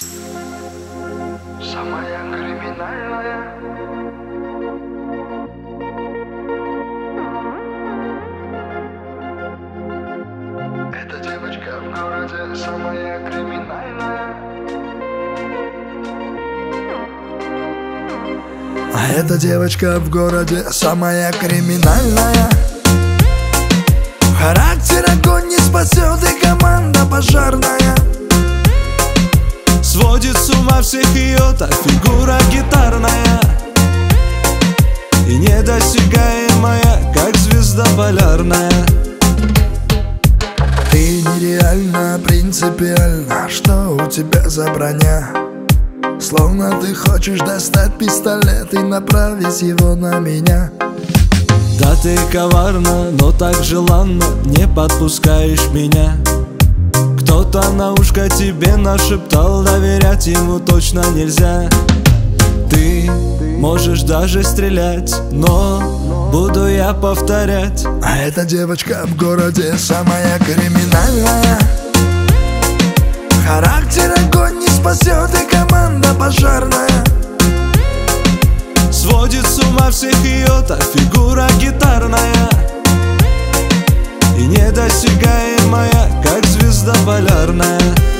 Самая криминальная. Эта девочка в городе самая криминальная. А эта девочка в городе самая криминальная. Характер огонь не спасет, и команда пожарная. Сводит с ума всех ее та фигура гитарная, и недосягаемая, как звезда полярная. Ты нереально принципиально, что у тебя за броня? Словно ты хочешь достать пистолет и направить его на меня. Да ты коварна, но так желанно не подпускаешь меня. Кто-то на ушко тебе нашептал, доверять ему точно нельзя. Ты можешь даже стрелять, но буду я повторять. А эта девочка в городе самая криминальная. Характер огонь не спасет, и команда пожарная. Сводит с ума всех ее та фигура гитарная, и недосягаемая, как звезда полярная.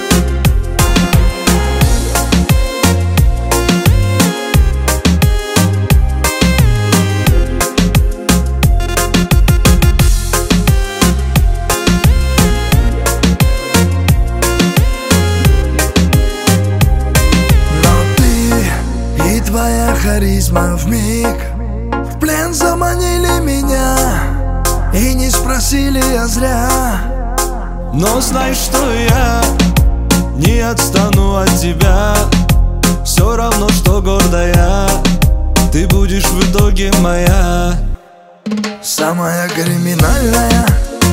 Твоя харизма вмиг в плен заманили меня, и не спросили я зря. Но знай, что я не отстану от тебя. Все равно, что гордая, ты будешь в итоге моя. Самая криминальная.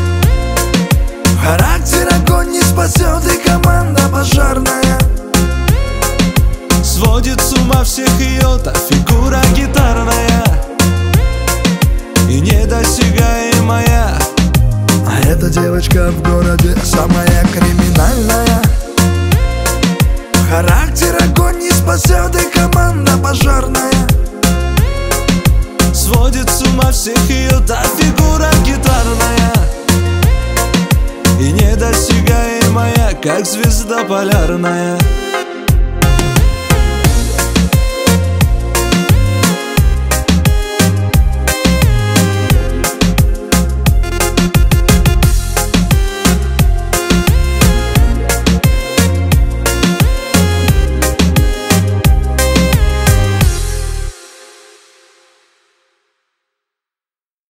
Характер огонь не спасет, и команда пожарная. Сводит с ума всех ее та фигура гитарная, и недосягаемая. А эта девочка в городе самая криминальная. Характер огонь не спасет, и команда пожарная. Сводит с ума всех ее та фигура гитарная, и недосягаемая, как звезда полярная.